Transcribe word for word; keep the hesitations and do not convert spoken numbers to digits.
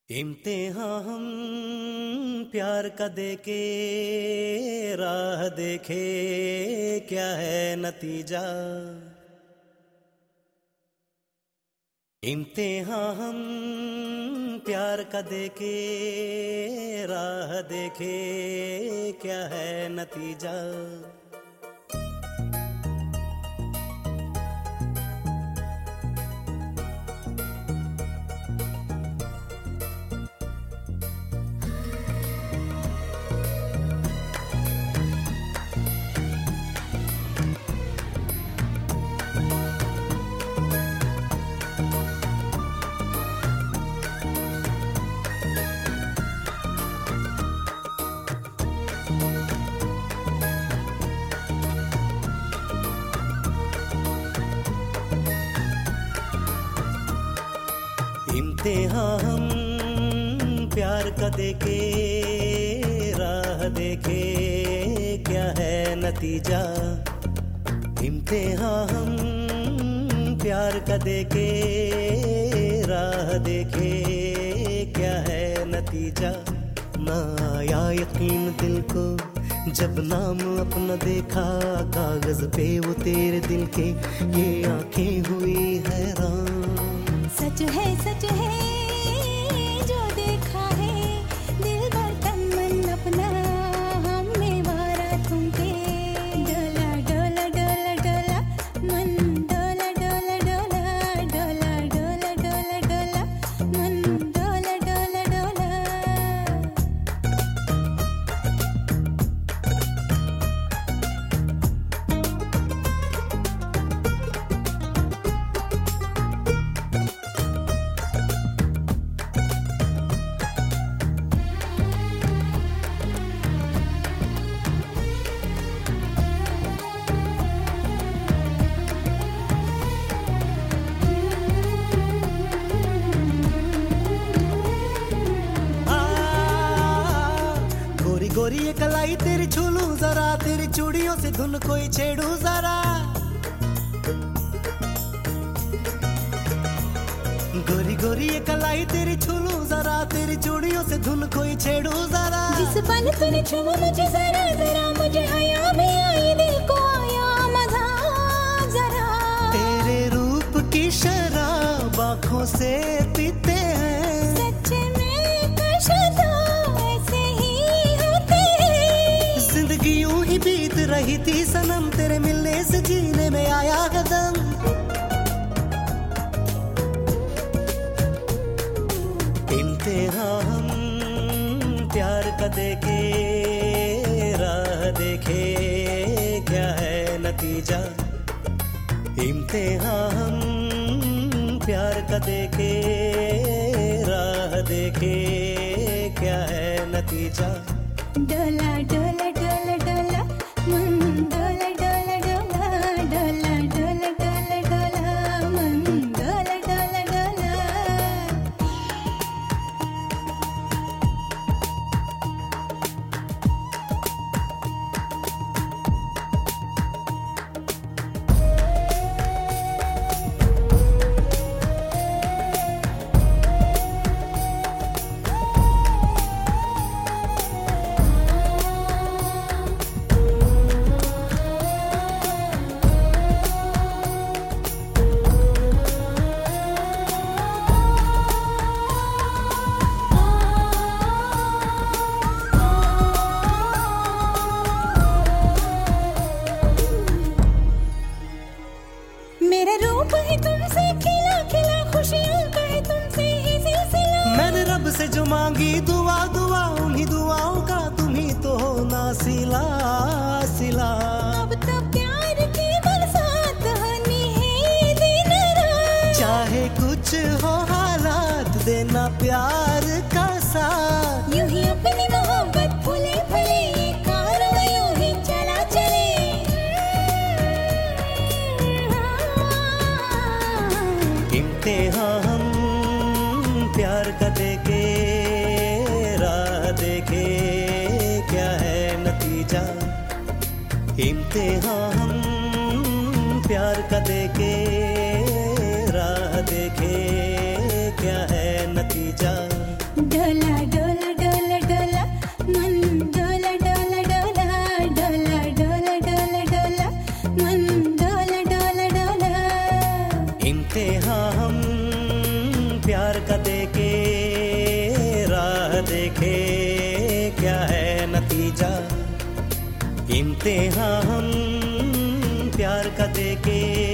इम्तिहान हम प्यार का देके राह देखे, क्या है नतीजा। इम्तिहान हम प्यार का देके राह देखे, क्या है नतीजा। इम्तिहान हम प्यार का देके राह देखे, क्या है नतीजा। इम्तिहान हम प्यार का देके राह देखे, क्या है नतीजा। ना आया यकीन दिल को जब नाम अपना देखा, कागज पे वो तेरे दिल के ये आंखें हुई हैरान। सच है सच है जो देखा है, दिल भर तन मन अपना हमने वारा तुमके। डोला डोला डोला डोला मन, डोला डोला डोला डोला डोला डोला डोला मन, डोला डोला डोला। गोरी ये कलाई तेरी छूलू जरा, तेरी चूड़ियों से धुन कोई छेड़ू जरा। गोरी गोरी ये कलाई तेरी छूलू जरा, तेरी चूड़ियों से धुन कोई छेड़ू जरा। जिस पल तूने छुआ मुझे जरा जरा, मुझे हया में आई, दिल को आया मजा जरा। तेरे रूप की शराब आँखों से पीते हैं, सच में कशदा ऐसे ही होते हैं। जिंदगी यूं ही बीत रही थी सनम, तेरे मिलने से जीने में आया कदम। इम्तिहान हम प्यार का देके राह देखे, क्या है नतीजा। इम्तिहान हम प्यार का देके राह देखे, क्या है नतीजा। डोला डोला डोला डोला मन, डोला डोला डोला डोला डोला डोला डोला मन, डोला डोला डोला। मेरा रूप है तुमसे खिला खिला, खुशियाँ का है तुमसे ही सिलसिला। मैंने रब से जो मांगी दुआ दुआ, उन्हीं दुआओं का तुम ही तो हो ना सिला सिला। अब तो प्यार की बरसात होनी है दिन रात, चाहे कुछ हो हालात, देना प्यार का साथ। यूं ही अपनी मोहब्बत फूले फले, ये कारवां यूं ही चला चले। इम्तिहान हम प्यार का देके राह देखे, क्या है नतीजा। इम्तिहान हम प्यार का देके राह देखे, क्या है नतीजा। का देके राह देखे क्या है नतीजा। इम्तिहान हम प्यार का देके